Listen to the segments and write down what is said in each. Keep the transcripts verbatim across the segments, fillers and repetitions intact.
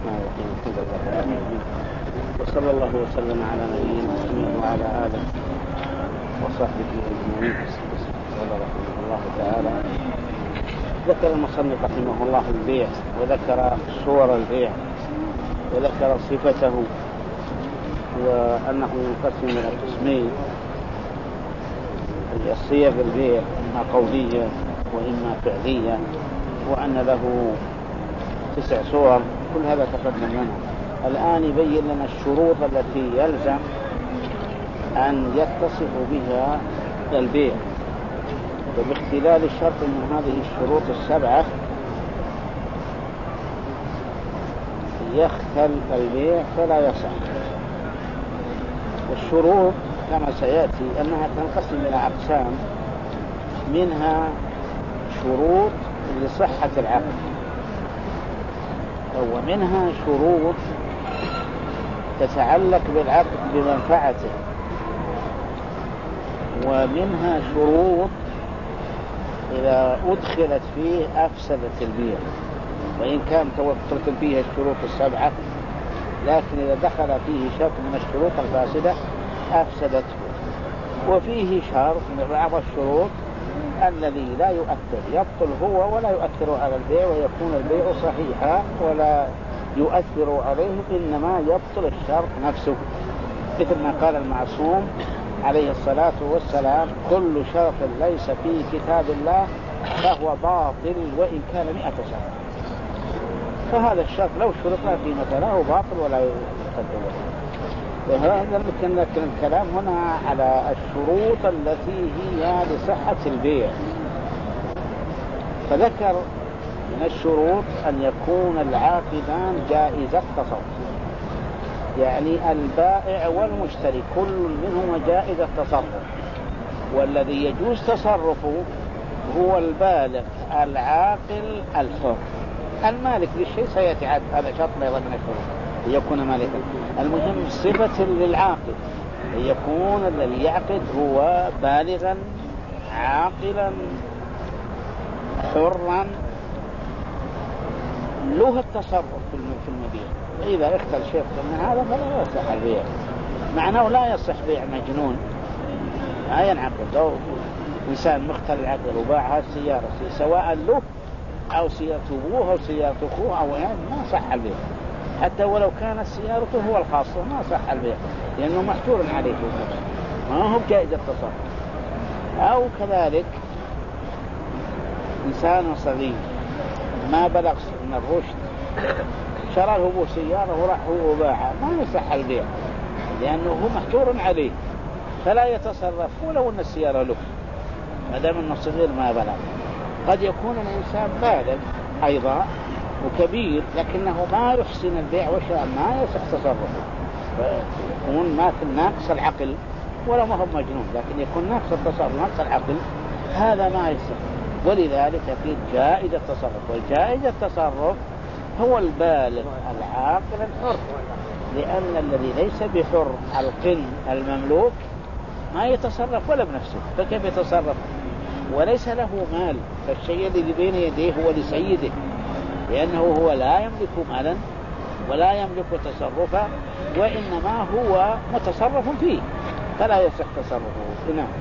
الرحمن الرحيم. الحمد لله رب العالمين، وصلى الله وسلم على نبينا محمد وعلى آله وصحبه أجمعين. قال رحمه الله تعالى: ذكر المصنف رحمه الله البيع، وذكر صور البيع، وذكر صفته، وأنه ينقسم إلى قسمين: الصيغ البيع إما قولية وإما فعلية، وأن له تسع صور. كل هذا تقدم لنا. الآن يبين لنا الشروط التي يلزم أن يتصف بها البيع، وباختلال شرط من هذه الشروط السبعة يختل البيع فلا يصح. والشروط كما سيأتي أنها تنقسم إلى أقسام، منها شروط لصحة العقد، ومنها شروط تتعلق بالعقد بمنفعته، ومنها شروط إذا أدخلت فيه أفسدت البيع، وإن كان توفرت فيها الشروط السبعة، لكن إذا دخل فيه شرط من الشروط الفاسدة أفسدته. وفيه شرط من بعض الشروط الذي لا يؤثر، يبطل هو ولا يؤثر على البيع، ويكون البيع صحيحا ولا يؤثر عليه، إنما يبطل الشرط نفسه، مثل ما قال المعصوم عليه الصلاة والسلام: كل شرط ليس في كتاب الله فهو باطل وإن كان مئة شرط. فهذا الشرط لو شرطنا في مثله باطل ولا يقدر. وهذا يمكن الكلام هنا على الشروط التي هي لصحة البيع. فذكر من الشروط أن يكون العاقدان جائز التصرف، يعني البائع والمشتري كل منهما جائز التصرف، والذي يجوز تصرفه هو البالغ العاقل الحر. المالك للشيء سيأتي هذا شرط أيضا من الشروط ليكون مالكا. المهم صفة للعاقد أن يكون الذي يعقد هو بالغا عاقلا حرا له التصرف في المبيع. وإذا اختل شيء من هذا فلا يصح البيع، معناه لا يصح بيع مجنون لا ينعقد. أو إنسان مختل العقل وباع السيارة سواء له أو سيارة أبوه أو سيارة أخوه أو يعني ما صح البيع، حتى ولو كانت سيارته هو الخاصة ما صح البيع، لأنه محجور عليه ما هو جائز التصرف. أو كذلك إنسان صغير ما بلغ من الرشد شرى له أبوه سيارة وراح هو وباعها، ما يصح البيع لأنه هو محجور عليه، فلا يتصرف ولو أن السيارة له ما دام أنه صغير ما بلغ. قد يكون الإنسان بالغ أيضا وكبير لكنه ما يحسن البيع وشراء، ما يصح تصرفه، فيكون ما في ناقص العقل ولا ما هو مجنون، لكن يكون ناقص التصرف ناقص العقل، هذا ما يصح. ولذلك في جائز التصرف، والجائز التصرف هو البالغ العاقل الحر، لأن الذي ليس بحر القن المملوك ما يتصرف ولا بنفسه، فكيف يتصرف؟ وليس له مال، فالشيء الذي بين يديه هو لسيده، لأنه هو لا يملك مالا ولا يملك تصرفا، وإنما هو متصرف فيه فلا يصح تصرفه. نعم.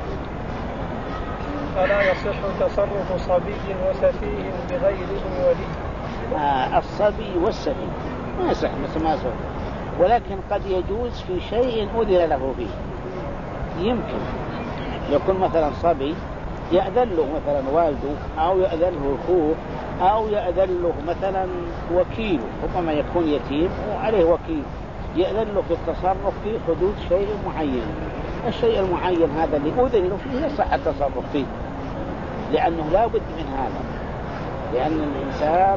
فلا يصح تصرف صبي وسفيه بغير إذن ولي. آه الصبي والسفيه ما يصح مثل ما سوى، ولكن قد يجوز في شيء أذن له فيه. يمكن يكون مثلا صبي يأذن له مثلا والده أو يأذن له أخوه أو يأذن له مثلا وكيل، ربما يكون يتيم وعليه وكيل، يأذن له في التصرف في حدود شيء معين. الشيء المعين هذا اللي أذن له فيه يصح التصرف فيه، لأنه لا بد من هذا، لأن الإنسان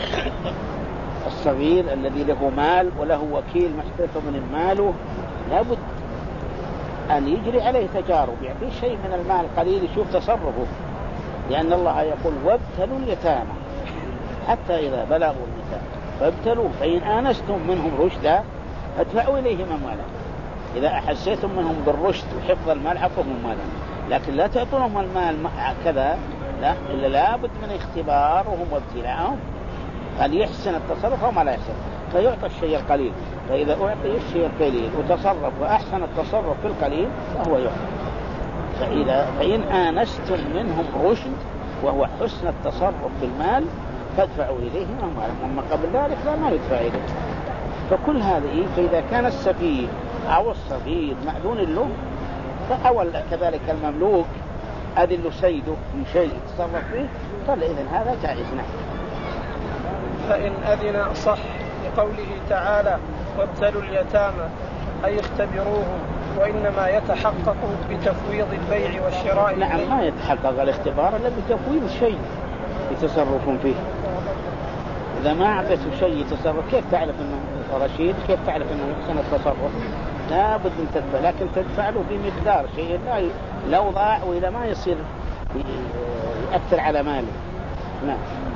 الصغير الذي له مال وله وكيل محتفظ من ماله لا بد أن يجري عليه تجارب، يعطيه شيء من المال قليل يشوف تصرفه، لأن الله يقول: وابتلوا اليتامى حتى إذا بلغوا النكاح فابتلوا فإن آنستم منهم رشدا فادفعوا إليهم أموالهم. إذا أحسيتم منهم بالرشد وحفظ المال عطوهم مالهم، لكن لا تعطونهم المال كذا، لا، إلا لابد من اختبارهم وابتلاعهم هل يحسن التصرف أو ما لا يحسن، فيعطى الشيء القليل. فإذا أعطي الشيء القليل وتصرف وأحسن التصرف في القليل فهو يعطى. فإذا فإن آنستم منهم رشد وهو حسن التصرف بالمال فادفعوا إليهم أموالهم، أما قبل ذلك لا ما يدفع إليه. فكل هذه، فإذا كان السفيه أو الصغير مأذون له، فأول كذلك المملوك أذن له سيده من شيء يتصرف فيه، فإذن هذا جائز. نعم. فإن أذن صح، لقوله تعالى وابتلوا اليتامى أي اختبروهم، وإنما يتحقق بتفويض البيع والشراء. نعم، ما يتحقق الاختبار إلا بتفويض الشيء يتصرفون فيه. إذا ما أعطيته شيء يتصرف كيف تعرف أنه رشيد؟ كيف تعرف أنه يحسن التصرف؟ لا بد من تدفع، لكن تدفع له بمقدار شيء لا لو ضاع وإذا ما يصير يأثر على ماله. نعم.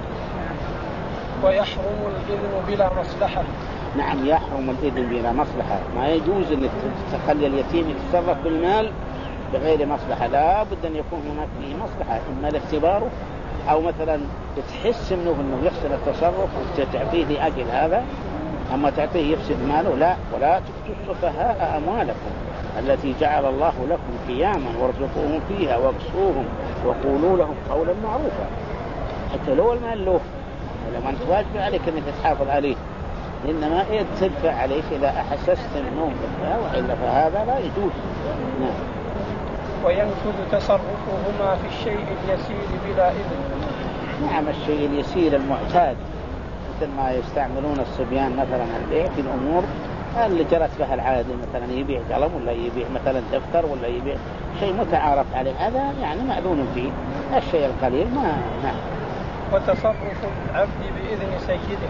ويحرم الإذن بلا مصلحة. نعم، يحرم الإذن بلا مصلحة. ما يجوز أن تخلي اليتيم يتصرف بالمال بغير مصلحة، لا بد أن يكون هناك فيه مصلحة، إما لاختباره أو مثلا تحس منه أنه يحسن التصرف وتعطيه لأجل هذا. أما تعطيه يفسد ماله لا. ولا تؤتوا السفهاء أموالكم التي جعل الله لكم قياما وارزقوهم فيها واكسوهم وقولوا لهم قولا معروفا. حتى لو المال له لما أنت واجب عليك أنك تحافظ عليه، إنما إيه تدفع عليه إذا أحسست النوم بالفعل، وإلا فهذا لا يجوز. نعم. وينفذ تصرفهما في الشيء اليسير بلا إذن. نعم، الشيء اليسير المعتاد، مثل ما يستعملون الصبيان مثلا البيع في الأمور اللي جرت بها العادة، مثلا يبيع قلم ولا يبيع مثلا دفتر ولا يبيع شيء متعارف عليه، هذا يعني مأذون فيه. الشيء القليل ما. نعم. وتصرف العبد بإذن سيده.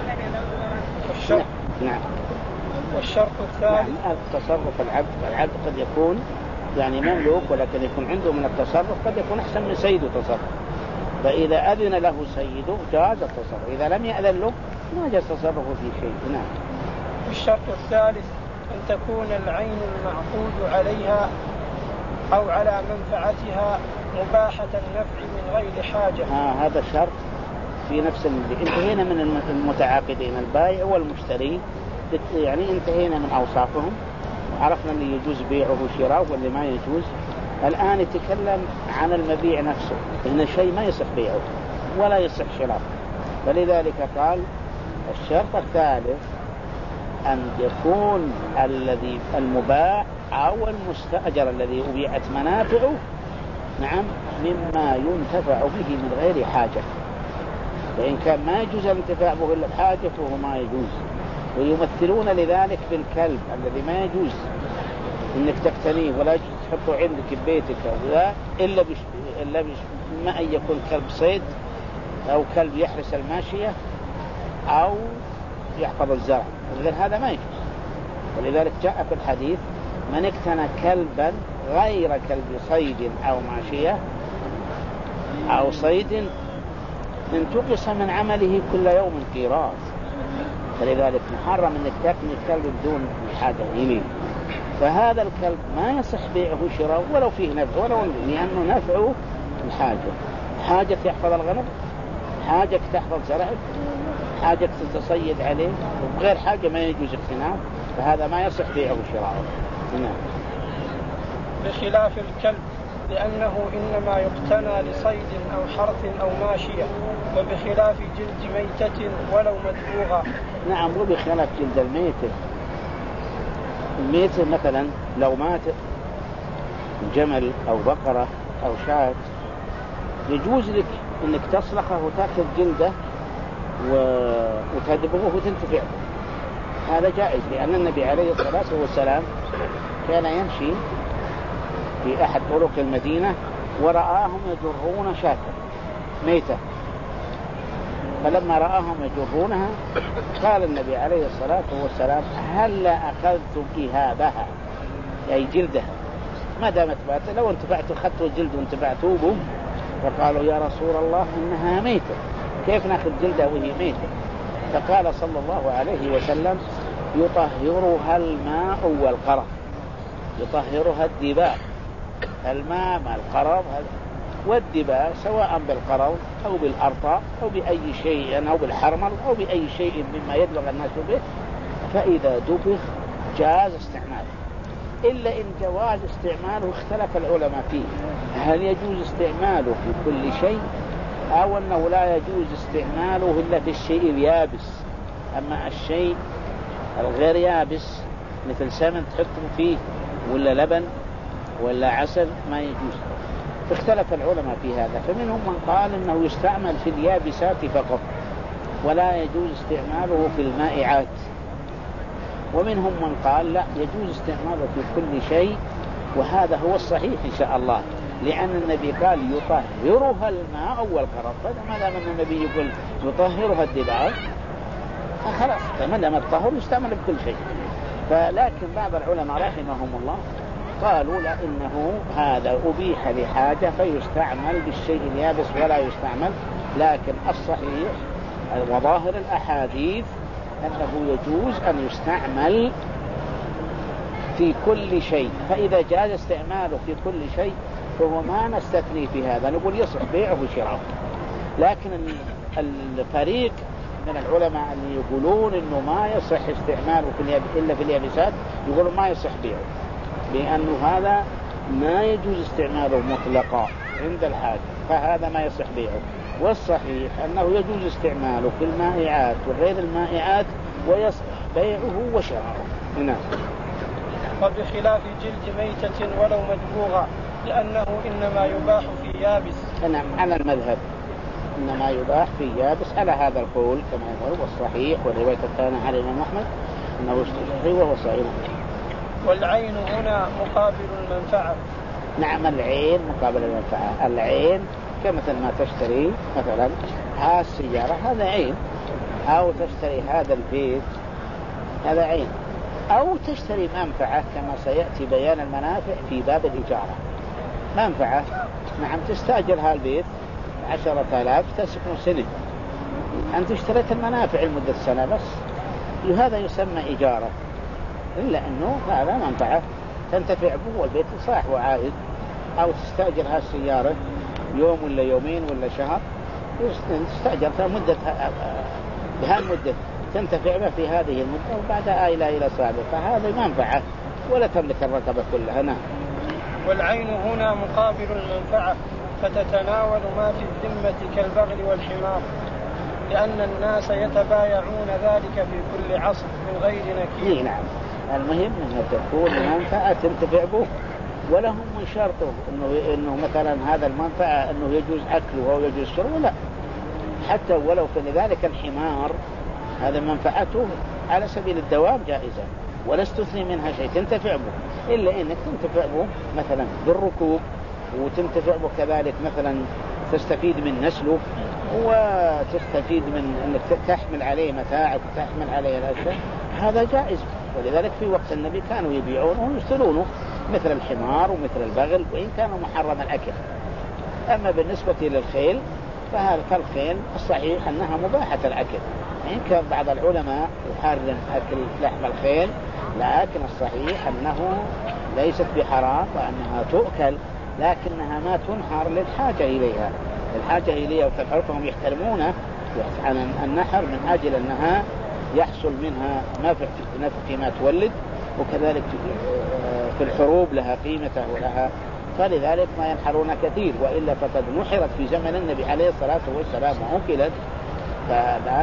والشرط. نعم. والشرط الثالث. نعم. تصرف العبد، العبد قد يكون يعني مملوك ولكن يكون عنده من التصرف قد يكون أحسن من سيده تصرف، فإذا أذن له سيده جاز التصرف، إذا لم يأذن له ما جاز تصرفه في شيء. نعم. الشرط الثالث أن تكون العين المعقود عليها أو على منفعتها مباحة النفع من غير حاجة. آه هذا الشرط في نفس اللي انتهينا من المتعاقدين البائع والمشتري، يعني انتهينا من أوصافهم وعرفنا اللي يجوز بيعه وشراءه واللي ما يجوز. الآن يتكلم عن المبيع نفسه، إن الشيء ما يصح بيعه ولا يصح شراءه، فلذلك قال الشرط الثالث أن يكون الذي المباع أو المستأجر الذي أبيعت منافعه نعم مما ينتفع به من غير حاجة، فإن كان ما يجوز الانتفاع به إلا بحاجة فهو ما يجوز. ويمثلون لذلك بالكلب الذي ما يجوز إنك تقتنيه ولا يجوز تحطه عندك ببيتك ولا إلا بش إلا بش ما أن يكون كلب صيد أو كلب يحرس الماشية أو يحفظ الزرع، إذن هذا ما يجوز. ولذلك جاء في الحديث من اقتنى كلبا غير كلب صيد أو ماشية أو صيد انتقص من عمله كل يوم قيراط، فلذلك محرم انك تقني الكلب بدون حاجة إليه. فهذا الكلب ما يصح بيعه شراءه ولو فيه نفع ولو لأنه نفعه الحاجة، حاجة يحفظ الغنم، حاجة تحفظ زرعك، حاجة تتصيد عليه، وغير حاجة ما يجوز اقتناءه، فهذا ما يصح بيعه شراءه. نعم. بخلاف الكلب لأنه إنما يقتنى لصيد أو حرث أو ماشية، وبخلاف جلد ميتة ولو مدبوغة. نعم، وبخلاف جلد الميتة. الميتة مثلا لو مات جمل أو بقرة أو شاة يجوز لك إنك تصلخه وتأخذ جلده وتدبغه وتنتفع، هذا جائز، لأن النبي عليه الصلاة والسلام كان يمشي في أحد طرق المدينة ورآهم يجرون شاة ميتة، فلما رآهم يجرونها قال النبي عليه الصلاة والسلام هل أخذتم إهابها أي جلدها ما دامت باتة، لو انتفعتوا خدتوا الجلد وانتفعتوا به؟ فقالوا يا رسول الله إنها ميتة، كيف نأخذ جلدها وهي ميتة؟ فقال صلى الله عليه وسلم يطهرها الماء والقرف، يطهرها الدباء، الماء مع القرف والدباء سواء بالقرض أو بالأرطى أو بأي شيء أو بالحرمل أو بأي شيء مما يدبغ الناس به، فإذا دبغ جاز استعماله، إلا إن جواز استعماله اختلف العلماء فيه، هل يجوز استعماله في كل شيء أو أنه لا يجوز استعماله إلا في الشيء اليابس، أما الشيء الغير يابس مثل سمن تحطه فيه ولا لبن ولا عسل ما يجوز. اختلف العلماء في هذا، فمنهم من قال إنه يستعمل في اليابسات فقط ولا يجوز استعماله في المائعات، ومنهم من قال لا يجوز استعماله في كل شيء، وهذا هو الصحيح إن شاء الله، لأن النبي قال يطهرها الماء والقرض، فما دام النبي يقول يطهرها الدباغ فخلاص ما دام الطهر يستعمل بكل شيء. فلكن بعض العلماء رحمهم الله قالوا لا إنه هذا أبيح لحاجة فيستعمل بالشيء اليابس ولا يستعمل، لكن الصحيح وظاهر الأحاديث أنه يجوز أن يستعمل في كل شيء، فإذا جاز استعماله في كل شيء فهو ما نستثني في هذا، نقول يصح بيعه وشراؤه. لكن الفريق من العلماء اللي يقولون إنه ما يصح استعماله في إلا في اليابسات يقولون ما يصح بيعه، لأنه هذا ما يجوز استعماله مطلقا عند الحاجة، فهذا ما يصح بيعه. والصحيح أنه يجوز استعماله في المائعات وغير المائعات ويصح بيعه وشراؤه. نعم. وبخلاف جلد ميتة ولو مدبوغة، لأنه إنما يباح في يابس. نعم، على المذهب إنما يباح في يابس على هذا القول كما هو والصحيح، والرواية الثانية على الإمام أحمد أنه اشتري وهو صحيح. والعين هنا مقابل المنفعة. نعم، العين مقابل المنفعة. العين كمثل ما تشتري مثلا هذه السيارة هذا عين، أو تشتري هذا البيت هذا عين، أو تشتري منفعة كما سيأتي بيان المنافع في باب الإجارة. منفعة نعم تستأجر هذا البيت عشرة آلاف تسكن سنة، أنت اشتريت المنافع لمدة سنة بس، هذا يسمى إجارة، إلا أنه هذا منفعة تنتفع به والبيت صاح وعائد. أو تستأجر هذه السيارة يوم ولا يومين ولا شهر، تستأجر مدة بها المدة تنتفع به في هذه المدة وبعدها إلى إلى صاحبه، فهذا منفعة ولا تملك الرقبة كلها. نعم. والعين هنا مقابل المنفعة، فتتناول ما في الذمة كالبغل والحمار، لأن الناس يتبايعون ذلك في كل عصر من غير نكير. نعم، المهم أنه تكون منفعة تنتفع به، ولهم من شرطه إنه إنه مثلا هذا المنفعة إنه يجوز أكله أو يجوز شربه، لا، حتى ولو كذلك الحمار هذا منفعته على سبيل الدوام جائزة ولا استثني منها شيء تنتفع به، إلا إنك تنتفع به مثلا بالركوب، وتنتفع به كذلك مثلا تستفيد من نسله، وتستفيد من أنك تحمل عليه متاعك وتحمل عليه الأشياء، هذا جائز. ولذلك في وقت النبي كانوا يبيعونه ويشترونه مثل الحمار ومثل البغل، وإن كانوا محرم الأكل. أما بالنسبة للخيل فهذا فالخيل الصحيح أنها مباحة الأكل، إن كان بعض العلماء يحرم أكل لحم الخيل، لكن الصحيح أنه ليست بحرام وأنها تؤكل، لكنها ما تنحر للحاجة إليها الحاجة إليها وتفعلهم يحترمونه عن النحر من أجل أنها يحصل منها نفع فيما تولد، وكذلك في الحروب لها قيمته ولها، فلذلك ما ينحرون كثير، وإلا فقد نحرت في زمن النبي عليه الصلاة والسلام وأكلت. فلا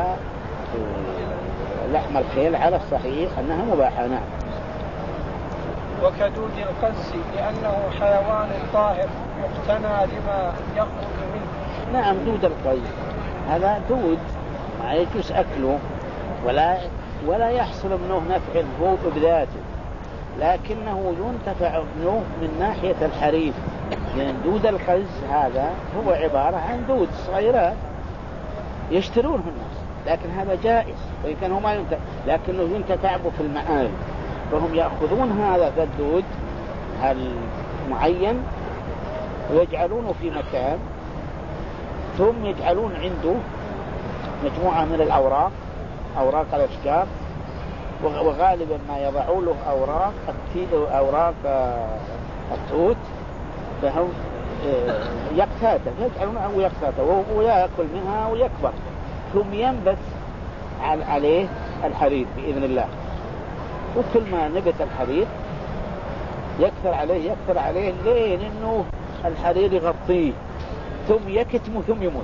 لحم الخيل على الصحيح أنها مباحة. نعم. وكدود القز لأنه حيوان طاهر يقتنى لما يخرج منه. نعم، دود القز هذا دود ما يجوز أكله ولا ولا يحصل منه نفع هو بذاته، لكنه ينتفع منه من ناحية الحريف، لأن دود القز هذا هو عبارة عن دود صغيرات يشترونه الناس، لكن هذا جائز وإن كان هو ما ينتفع، لكنه ينتفع به في المآل، فهم يأخذون هذا الدود المعين ويجعلونه في مكان، ثم يجعلون عنده مجموعة من الأوراق أوراق الأشجار، وغالبا ما يضعوا له أوراق أوراق التوت، فهم يقتاته يجعلونه يقتاته ويأكل منها ويكبر، ثم ينبت عليه الحرير بإذن الله. وكل ما نبت الحرير يكثر عليه يكثر عليه لين إنه الحرير يغطيه ثم يكتم ثم يموت.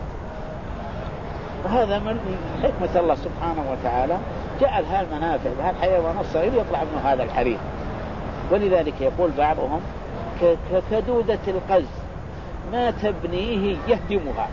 وهذا من حكمة الله سبحانه وتعالى، جعل هالمنافع بهالحيوان الصغير يطلع منه هذا الحرير. ولذلك يقول بعضهم كدودة القز ما تبنيه يهدمها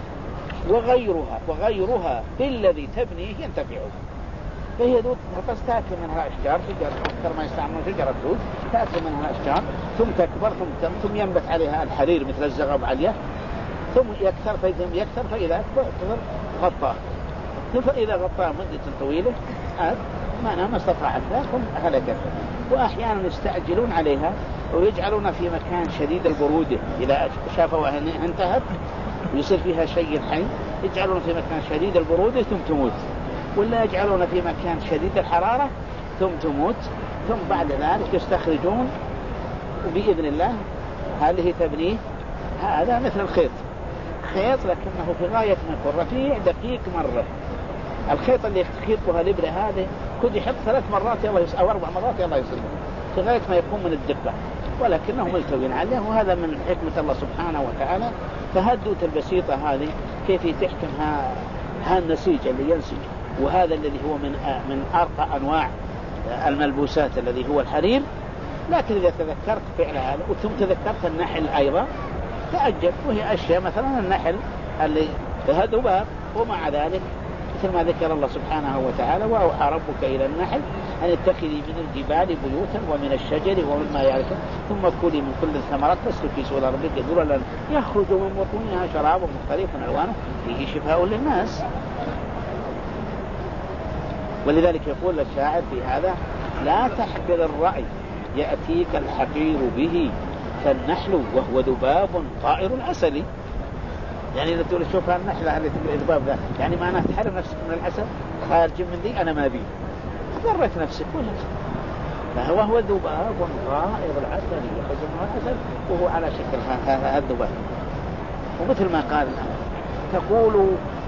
وغيرها وغيرها بالذي تبنيه ينتفعه. فهي دود القز تأكل منها أشجار، شجر أكثر ما يستعملون شجرة دود تأكل منها أشجار ثم تكبر ثم ثم ينبت عليها الحرير مثل الزغب عليه ثم يكثر فإذا يكثر فإذا أكبر غطاه، فإذا غطاه مدة طويلة عاد ما ما استطاع الناس هلكت. وأحيانا يستعجلون عليها ويجعلون في مكان شديد البرودة، إذا شافوا أنها انتهت ويصير فيها شيء حي يجعلون في مكان شديد البرودة ثم تموت، ولا يجعلون في مكان شديد الحرارة ثم تموت، ثم بعد ذلك يستخرجون وبإذن الله هذه تبنيه. هذا مثل الخيط، خيط لكنه في غاية ما يكون رفيع دقيق مرة. الخيط اللي يخيطها الإبرة هذه كل يحط ثلاث مرات يلا يس... أو أربع مرات يلا يصير في غاية ما يكون من الدقة، ولكنه ملتوين عليه. وهذا من حكمة الله سبحانه وتعالى. فهالدوت البسيطة هذه كيف تحكم ها... ها النسيج اللي ينسج، وهذا الذي هو من من أرقى أنواع الملبوسات الذي هو الحرير. لكن إذا تذكرت فعل هذا وثم تذكرت النحل أيضا تأجب، وهي أشياء مثلا النحل اللي ذباب، ومع ذلك مثل ما ذكر الله سبحانه وتعالى وأوحى ربك إلى النحل أن اتخذي من الجبال بيوتا ومن الشجر ومما يعرفون ثم كلي من كل الثمرات فاسلكي سبل ربك ذللا يخرج من بطونها شراب مختلف ألوانه فيه شفاء للناس. ولذلك يقول الشاعر في هذا: لا تحقر الرأي يأتيك الحقير به فالنحل وهو ذباب طائر العسل. يعني إذا تقول شوف النحلة اللي تقول الذباب ذا، يعني معناه تحرم نفسك من العسل خارج من ذي أنا ما بي ضرت نفسك ولا فهو هو ذباب طائر العسل يخرج من العسل وهو على شكل هذا الذباب. ومثل ما قال تقول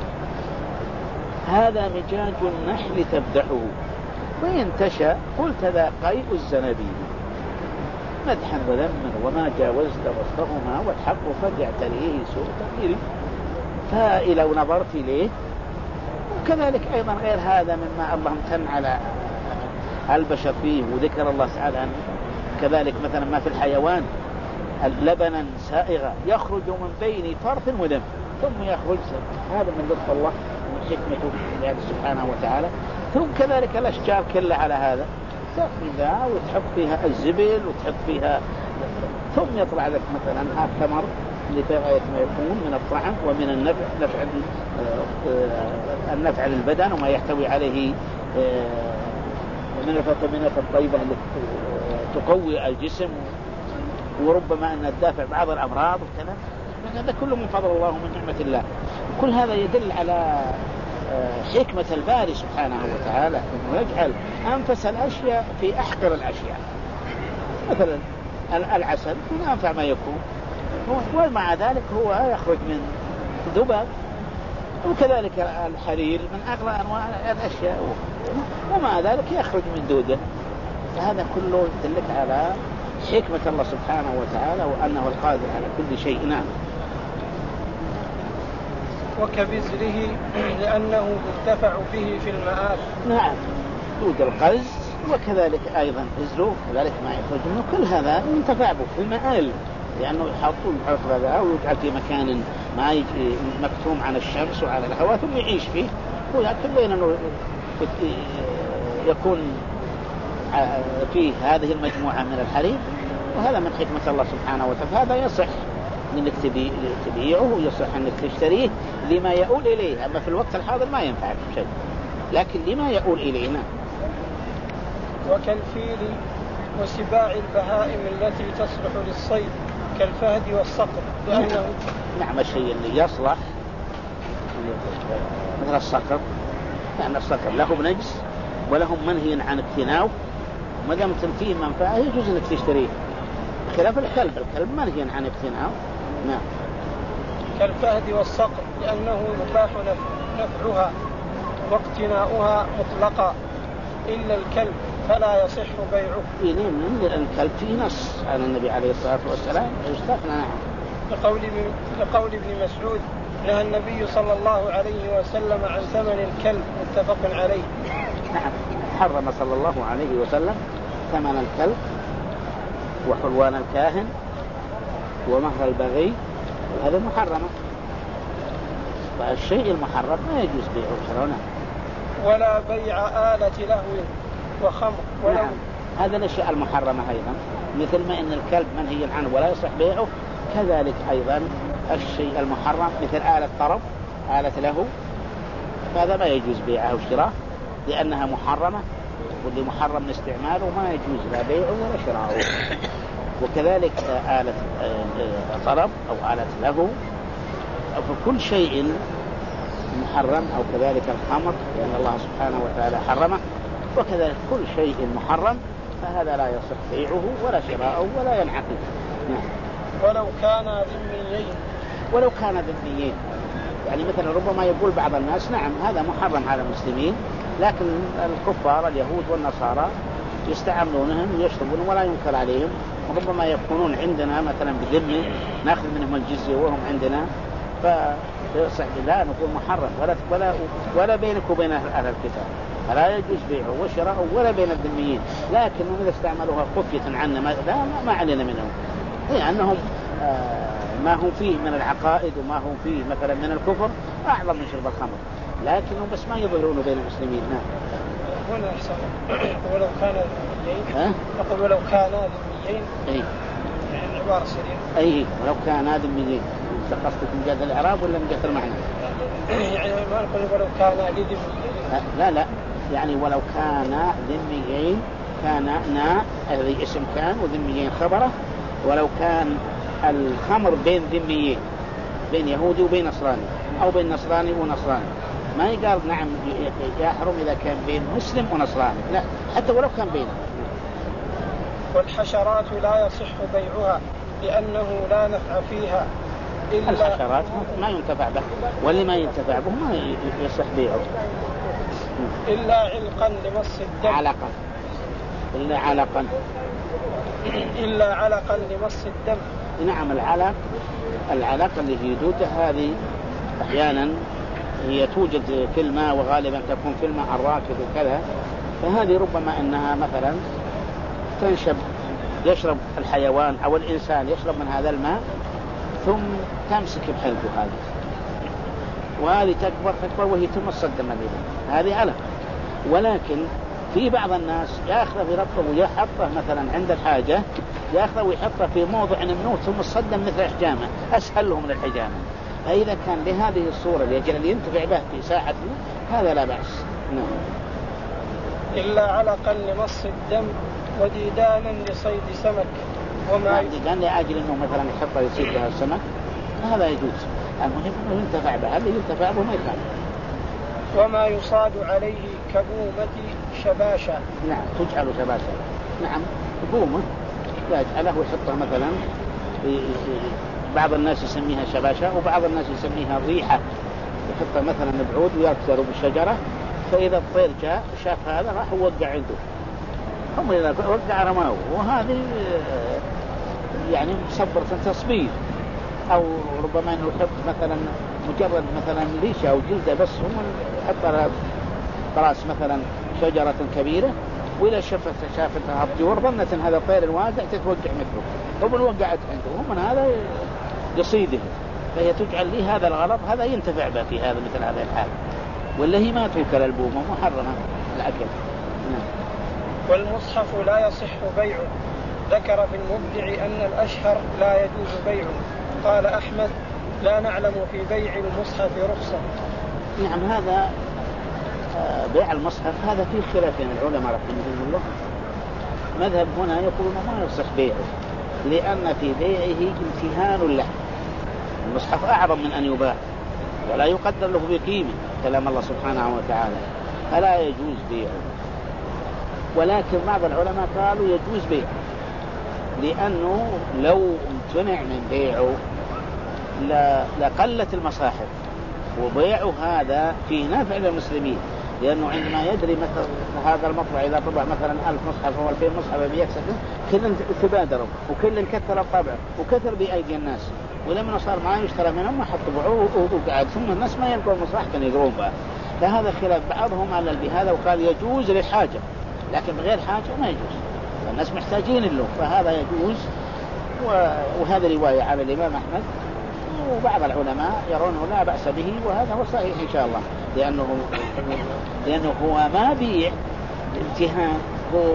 هذا مجاج النحل تمدحه وإن تشاء قلت ذا قيء الزنبيل مدحا وذما وما جاوزت وسطهما والحق قد يعتريه سوء تقديري. فلو نظرت إليه. وكذلك أيضا غير هذا مما الله امتن على البشر فيه، وذكر الله تعالى كذلك مثلا ما في الحيوان لبنا سائغا يخرج من بين فرث ودم ثم يخرج، هذا من لطف الله ومن حكمته يعني سبحانه وتعالى. ثم كذلك الأشجار كلها على هذا تأخذ ذا وتحط فيها الزبل وتحط فيها ثم يطلع لك مثلا الثمر اللي في غاية ما يكون من الطعم ومن النفع نفع النفع للبدن وما يحتوي عليه من الفيتامينات الطيبة التي تقوي الجسم وربما أن تدافع بعض الأمراض وكذا. هذا كله من فضل الله ومن نعمة الله. كل هذا يدل على حكمة الباري سبحانه وتعالى أنه يجعل أنفس الأشياء في أحقر الأشياء. مثلا العسل من أنفع ما يكون، ومع ذلك هو يخرج من ذباب، وكذلك الحرير من أغلى أنواع الأشياء ومع ذلك يخرج من دودة. فهذا كله يدلك على حكمة الله سبحانه وتعالى وأنه القادر على كل شيء. نعم. وكبزره لأنه ينتفع به في المآب. نعم دود القز وكذلك أيضا بزره كذلك ما يخرج منه كل هذا ينتفع به في المآل، لأنه يحطون الحفرة ذا ويجعل في مكان ما يجي مكتوم عن الشمس وعلى الهواء ثم يعيش فيه ويأكل، بين أنه يكون فيه هذه المجموعة من الحرير. وهذا من حكمة الله سبحانه وتعالى. هذا يصح انك تبيعه ويصح انك تشتريه لما يؤول اليه، اما في الوقت الحاضر ما ينفعك شيء، لكن لما يؤول الينا. وكالفيل وسباع البهائم التي تصلح للصيد كالفهد والصقر لأنه نعم الشيء اللي يصلح مثل الصقر، يعني الصقر له نجس وله منهي عن اقتناؤه، وما دام فيه منفعه يجوز انك تشتريه، خلاف الكلب. الكلب منهي عن اقتناؤه نعم. كالفهد والصقر لأنه يباح نفعها واقتناؤها مطلقا إلا الكلب فلا يصح بيعه. إذن الكلب في نص على النبي عليه الصلاة والسلام يستثنى. نعم. لقول لقول ابن مسعود نهى النبي صلى الله عليه وسلم عن ثمن الكلب متفق عليه. نعم حرم صلى الله عليه وسلم ثمن الكلب وحلوان الكاهن ومهر البغي، هذا محرمة. فالشيء المحرم ما يجوز بيعه وشراؤه. ولا بيع آلة لهو وخمر. نعم. هذا الأشياء المحرمة أيضا، مثل ما إن الكلب منهي عنه ولا يصح بيعه، كذلك أيضا الشيء المحرم مثل آلة طرب، آلة لهو، هذا ما يجوز بيعه وشراؤه لأنها محرمة، واللي محرم استعماله ما يجوز لا بيعه ولا شراؤه. وكذلك آلة طرب أو آلة لهو، فكل شيء محرم، أو كذلك الخمر لأن الله سبحانه وتعالى حرمه، وكذلك كل شيء محرم فهذا لا يصح بيعه ولا شراؤه ولا ينعقد. نعم. ولو كان ذميين. ولو كان ذميين، يعني مثلا ربما يقول بعض الناس نعم هذا محرم على المسلمين، لكن الكفار اليهود والنصارى يستعملونهم ويشربون ولا ينكر عليهم، وربما يكونون عندنا مثلا بذمة ناخذ منهم الجزية وهم عندنا، فيصح لا نقول محرم ولا ولا ولا بينك وبين أهل الكتاب، فلا يجوز بيعه وشراؤه ولا بين الذميين، لكنهم إذا استعملوها خفية عنا ما, ما علينا منهم، هي أنهم آه ما هم فيه من العقائد وما هم فيه مثلا من الكفر أعظم من شرب الخمر، لكنهم بس ما يظهرون بين المسلمين. نعم. هنا أحسن. ولو كان ذميين. أقول ولو كان ذميين. أي. يعني عبارة سريعة. أي ولو كان ذميين. قصدك من جهة الإعراب ولا من جهة المعنى؟ يعني ما نقول ولو كان لذميين. لا لا يعني ولو كان ذميين، كان نا الذي اسم كان وذميين خبره، ولو كان الخمر بين ذميين بين يهودي وبين نصراني أو بين نصراني ونصراني، ما يقال نعم يحرم إذا كان بين مسلم ونصراني، لا حتى ولو كان بينهم. والحشرات لا يصح بيعها لأنه لا نفع فيها إلا الحشرات ما ينتفع به، واللي ما ينتفع به ما يصح بيعه إلا علقا لمص الدم. علقا إلا علقا إلا علقا لمص الدم. نعم. العلق العلق اللي هي دودة هذه أحيانا هي توجد في الماء، وغالبا تكون في الماء الراكد وكذا، فهذه ربما أنها مثلا تنشب، يشرب الحيوان أو الإنسان يشرب من هذا الماء ثم تمسك بحلقه هذه، وهذه تكبر تكبر وهي تمص الدم هذه علق. ولكن في بعض الناس يأخذ في ربطه ويحطه مثلا عند الحاجة، يأخذه ويحطه في موضع ممنوع ثم الصدم مثل حجامة، أسهل له من الحجامة. فإذا كان بهذه الصورة لأجل أن ينتفع به في ساعة هذا لا بأس. نعم. إلا علقا لمص الدم وديدانا لصيد سمك وما ديدان لأجل أنه مثلا يحطه يصيد بها السمك، هذا يجوز، المهم أنه ينتفع به، هذا ينتفع به ما يفعل. وما يصاد عليه كبومة شباشة. نعم تجعل شباشة. نعم كبومة يجعله ويحطه مثلا، بعض الناس يسميها شباشة وبعض الناس يسميها ريحة، يحطه مثلا بعود ويكسر بالشجرة، فإذا الطير جاء شاف هذا راح ووقع عنده، هم إذا وقع رماه، وهذه يعني صبرة تصبير. أو ربما أنه يحط مثلا مجرد مثلا ليشة أو جلدة بس، هم يحط راس مثلا شجرة كبيرة، وإذا شافت شافتها بجور ظنت أن هذا طير واقع تتوقع مثله، هم وقعت عنده، هم من هذا يصيده، فهي تجعل لي هذا الغرض، هذا ينتفع به في هذا مثل هذا الحال، ولا هي ما توكل البومة محرمة الأكل. والمصحف لا يصح بيعه. ذكر في المبدع أن الأشهر لا يجوز بيعه. قال أحمد لا نعلم في بيع المصحف رخصة. نعم هذا بيع المصحف هذا فيه خلاف بين العلماء رحمهم الله. مذهب هنا يقولون ما يصح بيعه لأن في بيعه امتهان له، المصحف أعظم من أن يباع ولا يقدر له بقيمة كلام الله سبحانه وتعالى، فلا يجوز بيعه. ولكن بعض العلماء قالوا يجوز بيعه، لأنه لو امتنع من بيعه لقلت المصاحف، وبيع هذا في نفع للمسلمين، لأنه عندما يدري مثل هذا المطبع إذا طبع مثلا ألف مصحف أو ألفين مصحف بيكسب، كل تبادروا وكل كثر الطبع وكثر بأيدي الناس، ولما صار ما يشترى منهم ما حطبعوه وقعد، ثم الناس ما يلقون مصحف كانوا يقرون بها. فهذا خلاف بعضهم على بهذا وقال يجوز للحاجة، لكن بغير حاجة ما يجوز، الناس محتاجين له، فهذا يجوز. وهذا رواية على الإمام أحمد، وبعض العلماء يرونه لا بأس به، وهذا هو صحيح إن شاء الله، لأنه لأنه هو ما بيع الامتهان، هو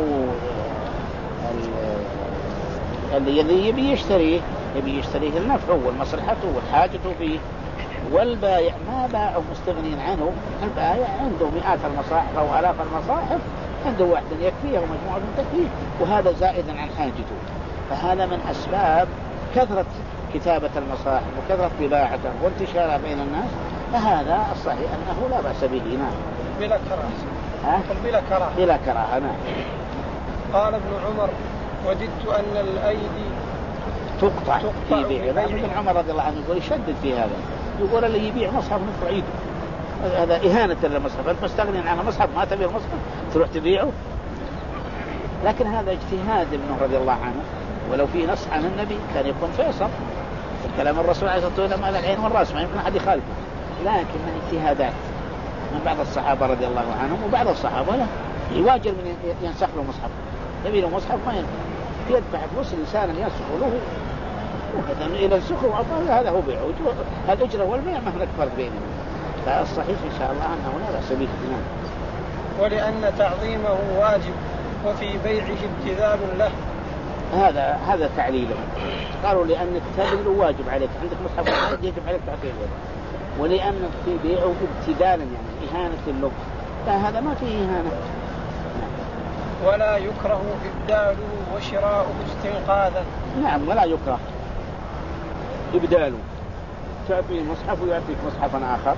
الذي يبي يشتريه يبي يشتريه النفع والمصلحته وحاجته فيه، والبائع ما باعه مستغنين عنه، البائع عنده مئات المصاحف أو آلاف المصاحف، عنده واحد يكفيه ومجموعة تكفيه، وهذا زائدا عن حاجته. فهذا من أسباب كثرة كتابة المصاحف وكثرة طباعته وانتشارها بين الناس، فهذا الصحيح أنه لا بأس به. نعم بلا كراهة. بلا كراهة. بلا كراهة. نعم. قال ابن عمر: وددت أن الأيدي تقطع في بيع. ابن عمر رضي الله عنه يقول يشدد في هذا، يقول اللي يبيع مصحف نقطع ايده، هذا إهانة للمصحف، أنت مستغني عن المصحف ما تبيع المصحف تروح تبيعه. لكن هذا اجتهاد ابن رضي الله عنه، ولو في نص عن النبي كان يكون فيصل، الكلام الرسول عليه الصلاة والسلام على العين والرأس، ما يمكن أحد يخالفه، لكن من اجتهادات من بعض الصحابة رضي الله عنهم، وبعض الصحابة لا يواجر من ينسخ له مصحف، يبي له مصحف ما ينفع، يدفع فلوس إنسانا ينسخ له، وهذا إلى السخر وعطاه هذا هو بيعه، الأجرة والبيع مهما كفرت بينهم. فالصحيح إن شاء الله أنه لا بأس به. ولأن تعظيمه واجب وفي بيعه ابتذال له. هذا هذا تعليله، قالوا لأن التبذل واجب عليك، عندك مصحف واحد يجب عليك تعطيه، ولأن في بيعه ابتذالا يعني إهانة اللغة، فهذا ما فيه إهانة. ولا يكره إبداله وشراؤه استنقاذا. نعم ولا يكره إبداله، تعطيه مصحف ويعطيك مصحفا آخر.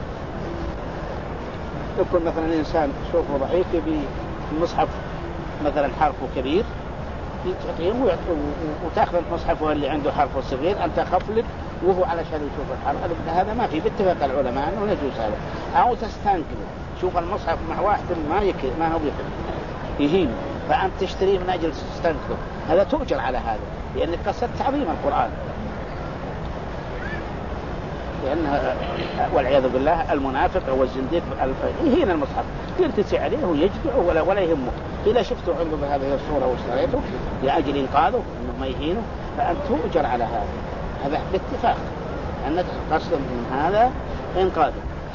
يكون مثلا إنسان شوفه ضعيف يبي المصحف مثلا حرفه كبير، تعطيه وتأخذ مصحفه اللي عنده حرفه صغير أنت خفلك وهو علشان يشوف الحرف، هذا ما في، باتفاق العلماء أنه يجوز هذا. أو تستنكره، شوف المصحف مع واحد ما يك ما هو يكفي يهين، فأنت تشتريه من أجل تستنكره، هذا تؤجر على هذا، لأنك قصدت تعظيم القرآن. لأن والعياذ بالله المنافق أو الزنديق يهين المصحف، يرتسي عليه ويجدعه ولا ولا يهمه، إذا شفته عنده بهذه الصورة واشتريته لأجل إنقاذه إنه ما يهينه، فأنت تؤجر على هذا، هذا باتفاق أنك قصد من هذا إنقاذه.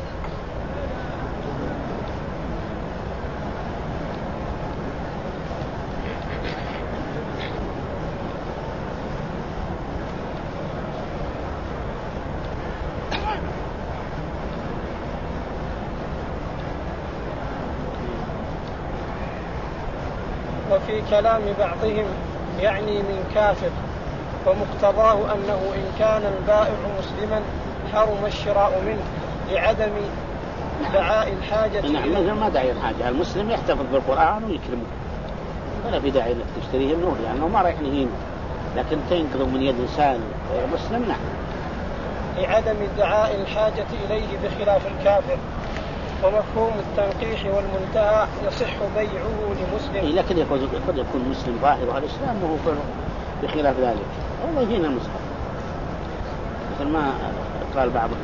وفي كلام بعضهم يعني من كافر، ومقتضاه أنه إن كان البائع مسلما حرم الشراء منه لعدم دعاء الحاجة. نعم ما داعي الحاجة، المسلم يحتفظ بالقرآن ويكرمه، ولا في داعي انك تشتريه منه لأنه ما رايح نهينه، لكن تنقذه من يد إنسان مسلم. نعم لعدم دعاء الحاجة إليه بخلاف الكافر. ومفهوم التنقيح والمنتهى يصح بيعه لمسلم. إيه لكن قد يكون مسلم ظاهر على الإسلام وهو بخلاف ذلك، أو يهين المصحف مثل ما قال بعضهم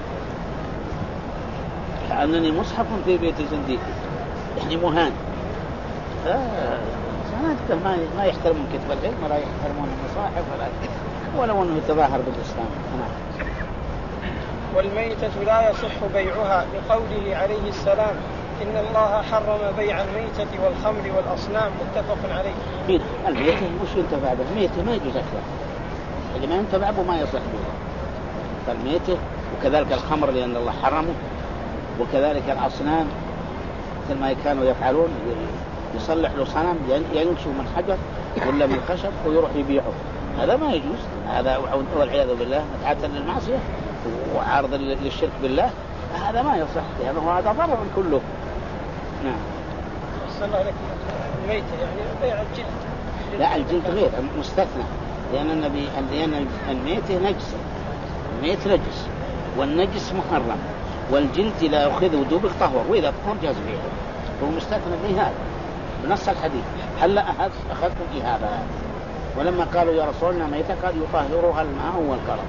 كأنني مصحف في بيت زنديق، يعني مهان. فسنتكلم ما ما يحترمون كتب العلم ولا يحترمون المصاحف ولا ولو أنه يتظاهر بالإسلام. نعم. والميتة لا يصح بيعها لقوله عليه السلام: إن الله حرم بيع الميتة والخمر والأصنام، متفق عليه. إيه الميتة مش ينتفع به، الميتة ما يجوز أكله، اللي ما ينتفع به ما يصح به، فالميتة وكذلك الخمر لأن الله حرمه، وكذلك الأصنام مثل ما كانوا يفعلون، يصلح له صنم ينشو من حجر ولا من خشب ويروح يبيعه، هذا ما يجوز، هذا والعياذ بالله متعة للمعصية وعارض للشرك بالله، هذا ما يصح لأنه هذا ضرر كله. نعم. صلى الله عليه وسلم. الميتة يعني بيع الجلد. لا الجلد غير مستثنى، لأن النبي لأن الميتة نجسة، الميت نجس والنجس محرم، والجلد لا يأخذ ودوب طهور، وإذا طهور جاز بيعه. هو مستثنى به هذا بنص الحديث. هل أخذتم في هذا؟ ولما قالوا يا رسول الله ميتة قال يطهرها الماء والقرض،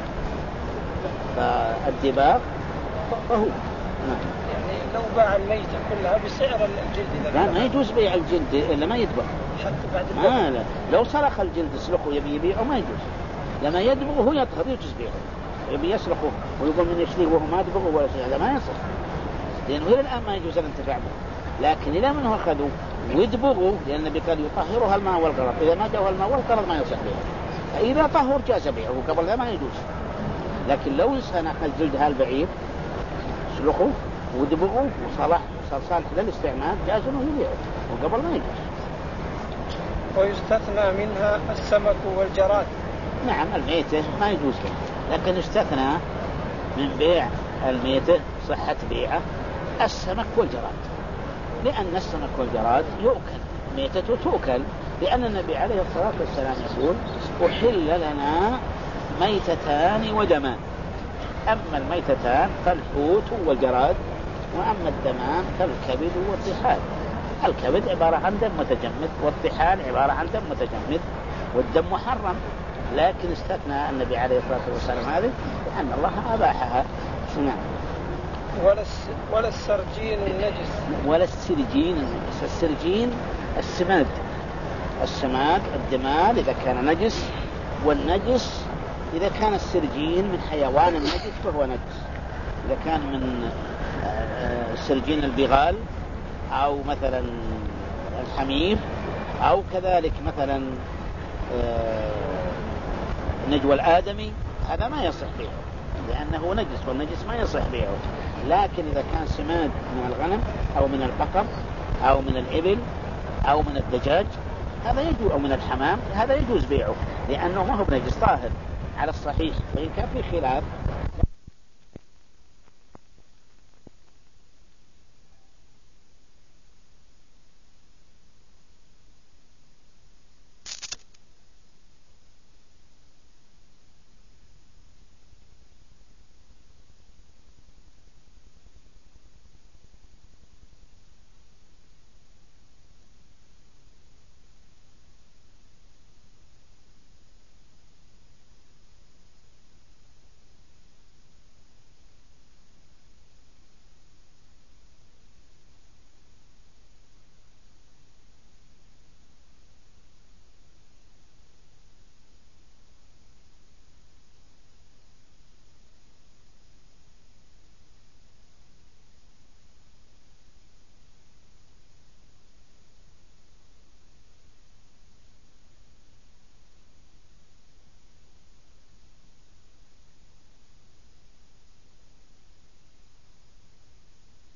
فالدباغ فهو يعني لو باع الميتة كلها بسعر الجلد لا ما يجوز بيع الجلد إلا ما يدبغ. حتى بعد ما لا. لو سرق الجلد يسلخه يبي يبيعه ما يجوز. لما يدبغه هو يطهر يجوز بيعه. يبي يسلخه ويقول من يشتري وهو ما دبغه ولا شيء، هذا ما يصح، لأنه إلى الآن ما يجوز الانتفاع به. لكن إذا منه أخذوا ويدبغوا، لأن النبي قال يطهرها الماء والقرض، إذا ما جاء الماء والقرض ما يصح بيعه. فإذا طهر جاز بيعه، قبل ذا ما يجوز. لكن لو إنسان أخذ جلد هالبعير سلخه ودبغه وصلح وصار صالح للاستعمال جاز انه يبيعه، وقبل ما يجوز. ويستثنى منها السمك والجراد. نعم الميتة ما يجوز له، لكن استثنى من بيع الميتة صحة بيعه السمك والجراد، لأن السمك والجراد يؤكل، ميتته تؤكل، لأن النبي عليه الصلاة والسلام يقول أحل لنا ميتتان ودمان، أما الميتتان فالحوت والجراد، وأما الدمان فالكبد والطحال. الكبد عبارة عن دم متجمد، والطحال عبارة عن دم متجمد، والدم محرم، لكن استثنى النبي عليه الصلاة والسلام هذه لأن الله أباحها. نعم. ولا ولا السرجين النجس. ولا السرجين النجس. السرجين السماد، السماد الدمال إذا كان نجس، والنجس إذا كان السرجين من حيوان النجس فهو نجس. إذا كان من السرجين البغال أو مثلا الحمير أو كذلك مثلا نجوى الآدمي، هذا ما يصح بيعه لأنه نجس، والنجس ما يصح بيعه. لكن إذا كان سماد من الغنم أو من البقر أو من الإبل أو من الدجاج هذا يجوز، أو من الحمام هذا يجوز بيعه، لأنه ما هو بنجس طاهر على الصحيح، وإن كان في خلاف